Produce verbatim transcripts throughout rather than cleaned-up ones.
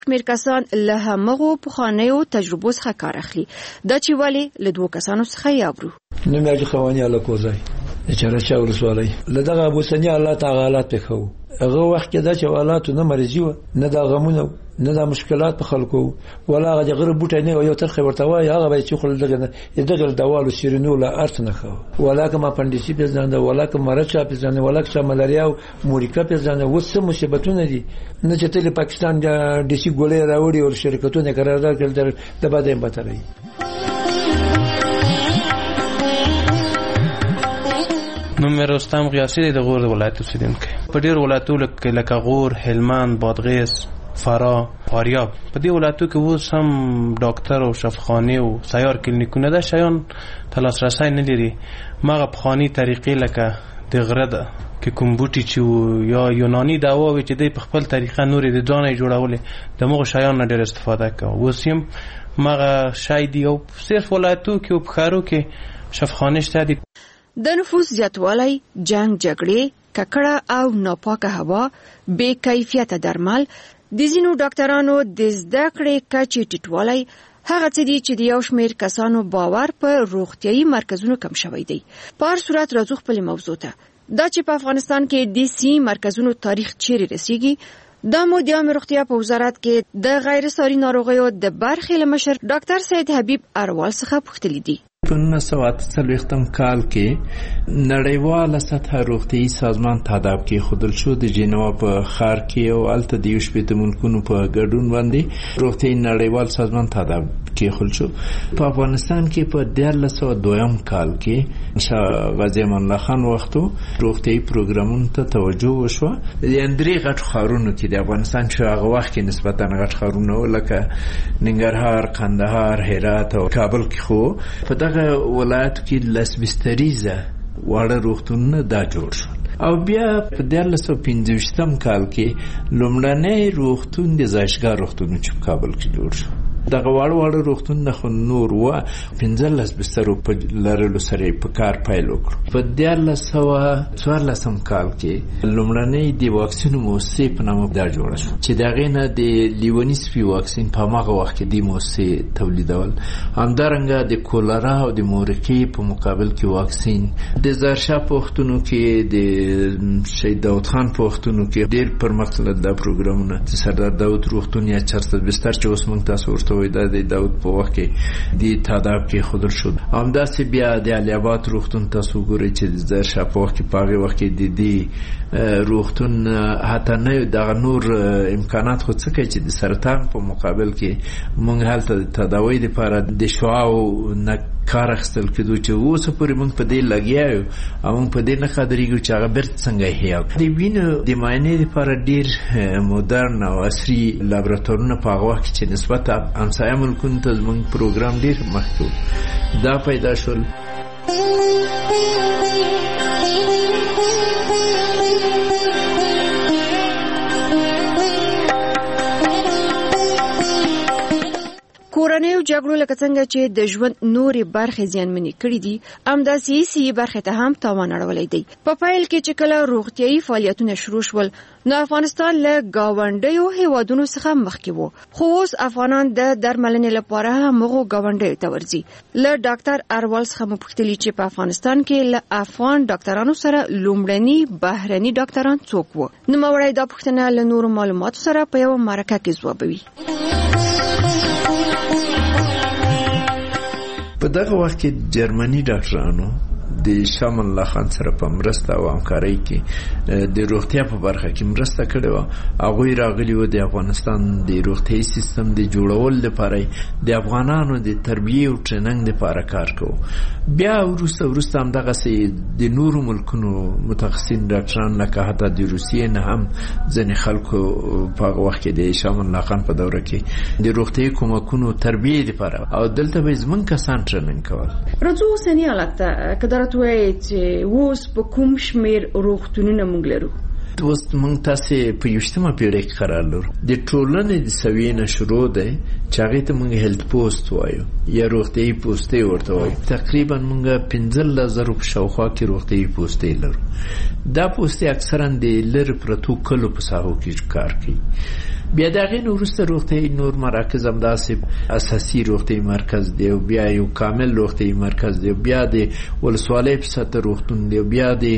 شمېر کسان له همغو پخوانیو تجربو څخه کار اخلي. دا چې ولې له دوو کسانو څخه یاورو. نوم یې خواني الکوزای چرچا ورسولای لدغه ابو سنی الله تعالی حالات پخو هغه وخت کې دا چې حالاتو نه مرزي و نه دا غمونه نه دا مشکلات په خلکو ولا هغه غره بوټي نه یو ترخه ورته وای هغه به چې خل دغه دغه دوالو شیرینو لا ارت نه خو ولا کما پندشي په ځان ولا کما مرچا په ځان ولا کما ملاریا او موريکا په ځان وسه مصیبتونه دي نه چې تل پاکستان د دیسي ګولې راوړي او شرکتونه قرارداد کړل د باندې بتري. نوم مې رستم غیاثي دی د غور ولایت اوسیدونکی. په ډېر ولایتو لکه غور، هلمند، بادغیس، فراه، فاریاب په دې ولایتو کې اوس هم ډاکټر او شفاخانه او سیار کلینیکونه د شیان ته لاسرسی نه لري. مغه پخوانی طریقې لکه د غره ده کې کوم بوټي چې یا یوناني دواوې چې د خپل طریقه نورې د ځانې جوړولې د مغه شیان نه ډېر استفاده کوي. اوس هم مغه شای دی او صرف ولایتو کې او په خارو کې شفاخانه شته دي. د نفوس زیاتوالی، جنگ جګړې، ککړه او ناپاکه هوا، بې کیفیته درمل، د ځینو ډاکټرانو د زده کړې کچې ټیټوالی هغه څه دي چې د یو شمېر کسانو باور په روغتیايي مرکزونو کم شوی دی. په هر صورت راځو خپلې موضوع ته. دا چې په افغانستان کې د سي مرکزونو تاریخ چیرې رسیږي، دا مو د عامه روغتیا په وزارت کې د غیر ساري ناروغیو د برخې له مشر ډاکټر سید حبیب اروال څخه پوښتلي دي. په نولس سوه اته څلوېښتم کال کې نړیواله سطح روغتیايي سازمان تاداب کې خودل شو د جنوا په ښار کې او الته د یو شپېته ملکونو په ګډون باندې روغتیايي نړیوال سازمان تاداب کې خل شو. په افغانستان کې په دیارلس سوه دویم کال کې شاه غازي امان الله خان وختو روغتیايي پروګرامونو ته توجه وشوه. د درې غټ ښارونو کې د افغانستان چې هغه وخت کې نسبتا غټ ښارونه لکه ننګرهار، کندهار، هرات او کابل کې خو په دغه ولایتو کې لس بستریزه واړه روغتونونه دا جوړ شول. او بیا په دیارلس سوه پنځه ویشتم کال کې لومړنی روغتون د ځایشګاه روغتون چې په کابل کې جوړ شو. دغه واړه واړه روغتونونه خو نور و پنځلس بسترو په لرلو سره په کار پیل وکړو. په دیارلس سوه څوارلسم کال کې لومړنی د واکسینو مؤسسې په نامه دا جوړه شوه چې د هغې نه د لیوني سپي واکسین په هماغه وخت کې دې مؤسسې تولیدول. همدارنګه د کولرا او د مورقې په مقابل کې واکسین، د ظاهرشاه پوښتنو کې، د شهید داود خان پوښتنو کې ډېر پرمختللي دا پروګرامونه د سردار داود روغتون یا چارصد بستر چې اوس موږ تاسو ورته وایي دا د داود په وخت کې د تاداب کې ښودل شو. همداسې بیا د علي اباد روغتون تاسو وګورئ چې د ظاهرشاه په وخت کې په هغې وخت کې د دې روغتون حتی نه دغه نور امکانات خو څه کوي چې د سرطان په مقابل کې موږ هلته د تداوۍ دپاره د شعاعو نه کار اخیستل کېدو چې اوسه پورې موږ په دې لګیا یو او موږ په دې نه قدرېږو چې هغه بیرته څنګه احیا کړو. د وینو د معاینې دپاره ډېر مدرن او عصري لابراتوارونه په هغه وخت کې چې نسبت همسایه ملکونو ته زموږ پروګرام ډېر مخکې و دا پیدا شول. کورنیو جګړو لکه څنګه چې د ژوند نورې برخې زیانمنې کړي دي، همداسې سیاسي برخې ته هم تاوان اړولی دی. په پیل کې چې کله روغتیايي فعالیتونه شروع شول نو افغانستان له ګاونډیو هیوادونو څخه مخکې و، خو اوس افغانان د درملنې لپاره همغو ګاونډیو ته ورځي. له ډاکټر اروال څخه مو پوښتلي چې په افغانستان کې له افغان ډاکټرانو سره لومړني بهرني ډاکټران څوک وو؟ نوموړی دا پوښتنه له نورو معلوماتو سره په یوه مرکه کې ځوابوي. په دغه وخت کې جرمني ډاکټرانو د شاه امان الله خان سره په مرسته او همکارۍ کې د روغتیا په برخه کې مرسته کړې وه. هغوی راغلي وو د افغانستان د روغتیايي سیستم د جوړولو لپاره د افغانانو د تربیې او ټریننګ لپاره کار کوو. بیا وروسته وروسته همدغسې د نورو ملکونو متخصصین ډاکټران لکه حتی د روسیې نه هم ځینې خلکو په هغه وخت کې د شاه امان الله خان په دوره کې د روغتیايي کومکونو تربیې لپاره او دلته به زموږ کسان ټریننګ کول. راځو اوسني حالت ته که درته وایي چې اوس په کوم شمېر روغتونونه موږ لرو؟ اوس موږ تاسې په یوشتمه پیړۍ کې قرار لرو. د ټولنې د سویې نه شروع دی چې هغې ته موږ هیلت پوسټ وایو یا روغتیايي پوستې ورته وایو. تقریبا موږ پنځلس زرو په شاوخوا کې روغتیايي پوستې لرو. دا پوستې اکثرا د لرې پرتو کلو په ساحو کې کار کوي. بیا د هغې نه وروسته روغتیایي نور مراکز همداسې اساسي روغتیایي مرکز دی او بیا یو کامل روغتیایي مرکز دی، بیا د ولسوالۍ په سطح روغتون دی، بیا د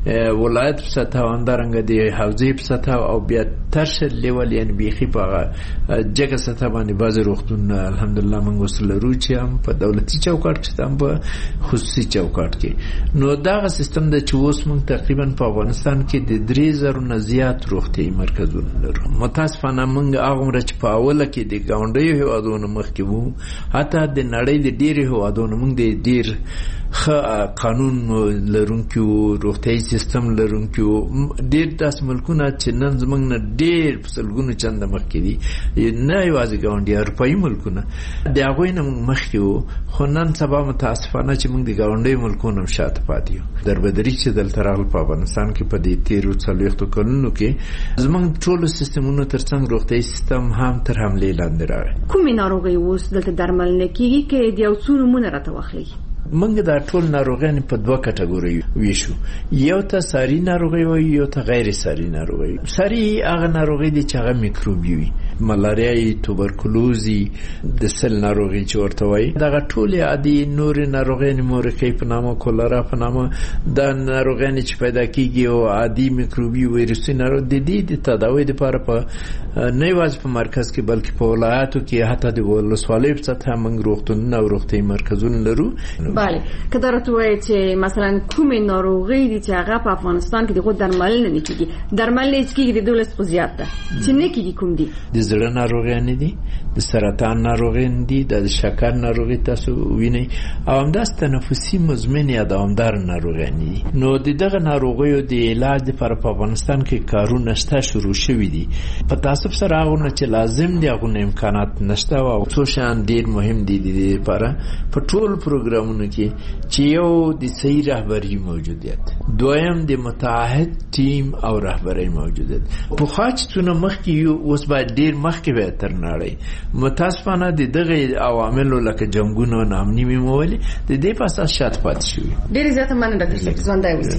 ولایت په سطح او همدارنګه د حوزې په سطح او بیا ترشر لیول یعنې بیخي په هغه جګه سطح باندې بعضې روغتونونه الحمدلله موږ اوس لرو چې هم په دولتي چوکاټ کې هم په خصوصي چوکاټ کې. نو دغه سیستم د چې اوس موږ تقریبا په افغانستان کې د درې زرو نه زیات روغتیایي مرکزونه لرو. متاسفانه موږ هغه عمره چې په اوله کې د ګاونډیو هېوادونو مخکې وو، حتی د نړۍ د ډېرو هېوادونو موږ د ډېر ښه قانون لرونکي وو، روغتیایي سیستم لرونکي وو. ډېر داسې ملکونه چې نن زموږ نه ډېر په سلګونو چنده مخکې دي، نه یوازې ګاونډي اروپایي ملکونه، د هغوی نه موږ مخکې وو. خو نن سبا متاسفانه چې موږ د ګاونډیو ملکونو هم شاته پاتې یو. دربدري چې دلته راغله په افغانستان کې په دې تېرو څلوېښتو کلونو کې زموږ ټولو سیستمونو تر څنګ روغتیایي سیستم هم تر حملې لاندې راغی. کومې ناروغۍ اوس دلته درملنه کېږي که د یو څو نومونه راته واخلئ؟ موږ دا ټول ناروغیان په دوه کټګوریو ویشو. یو ته ساري ناروغي وایي، یو ته غیر ساري ناروغي. ساري هغه ناروغي دي چې هغه میکروبي وي، ملاریا، توبرکلوزي، د سل ناروغي چې ورته وایي. دغه ټولې عادي نورې ناروغیانې مورخې په نامه، کولرا په نامه، دا ناروغیانې چې پیدا کېږي او عادي میکروبي ویروسي ناروغي د دې د تداوی لپاره په نه یوازې په مرکز کې بلکې په ولایاتو کې حتی د ولسوالیو په سطح موږ روغتونونه او روغتیایي مرکزونه لرو. بله، که دا راته ووایې چې مثلا کومې ناروغۍ دي چې هغه په افغانستان کې د خود درملنه نه کېږي، درملنه یې کېږي د دولس خو زیات ده، چې نه کېږي، کوم دي؟ د زړه ناروغیانې دي، د سرطان ناروغیانې دي، د شکر ناروغي تاسو وینئ، او همداسې تنفسي مزمن یا دوامداره ناروغیانې دي. نو د دغه ناروغیو د علاج لپاره په افغانستان کې کارونه شته، شروع شوي دي. په تاسف سره هغونه چې لازم دي هغونه امکانات نشته او څو شیان ډېر مهم دي د دې لپاره په ټول پروګرامونو کې چې یو د صحیح رهبري موجودیت، دویم د متعهد ټیم او رهبري موجودیت. پخوا چې څونه مخکې یو اوس باید ډېر مخکې وای تر نړۍ. متاسفانه د دغه عواملو لکه جنګونه او ناامني مې مولې د دې په اساس شاته پاتې شوي. ډېرې زیاته مننه ډاکټر صاحب، ژوندی اوسئ.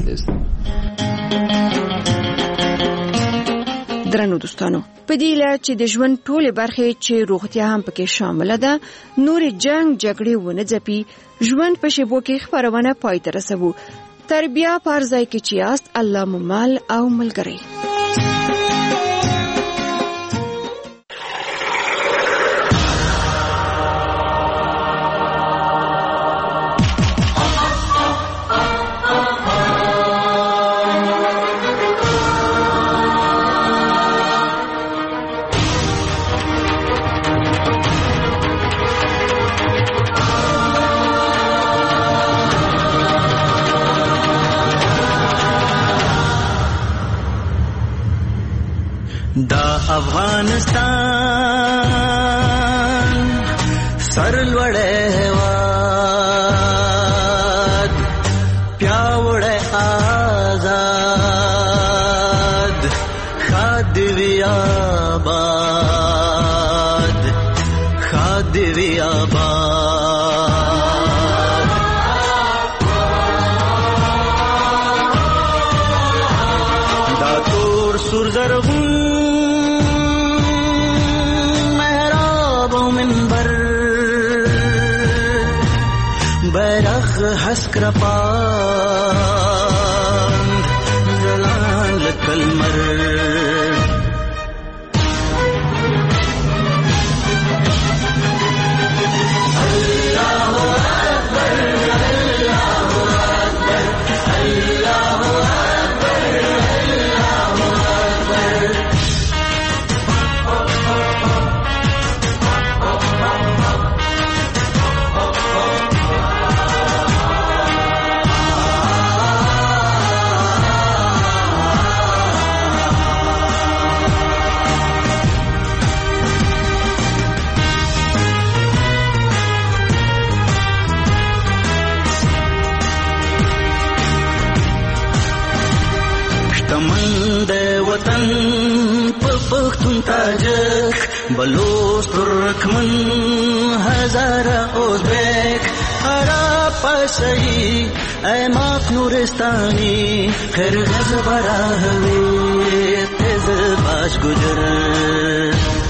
درنو دوستانو، په دې لاره چې د ژوند ټولې برخې چې روغتیا هم پکې شامله ده، نورې جنگ جګړې ونه ځپي، ژوند په شیبو کې خپرونه پای ته رسوو. تر بیا په هر ځای کې چې یاست، الله مو مل او ملګری. دا افغانستان سرلوړی هېواد، پیاوړی آزاد، ښاد دې وي آباد، ښاد دې وي آباد. دا تور سور زرغون بیرغ حسک رپاند زلان لکلمر. الله اکبر، الله اکبر، الله اکبر، الله اکبر. وطن په پښتون تاجک بلوچ ترکمن هزاره ازبک عرب پشهی ایماق نورستانی خرغز براهوی تزبا راج ګجر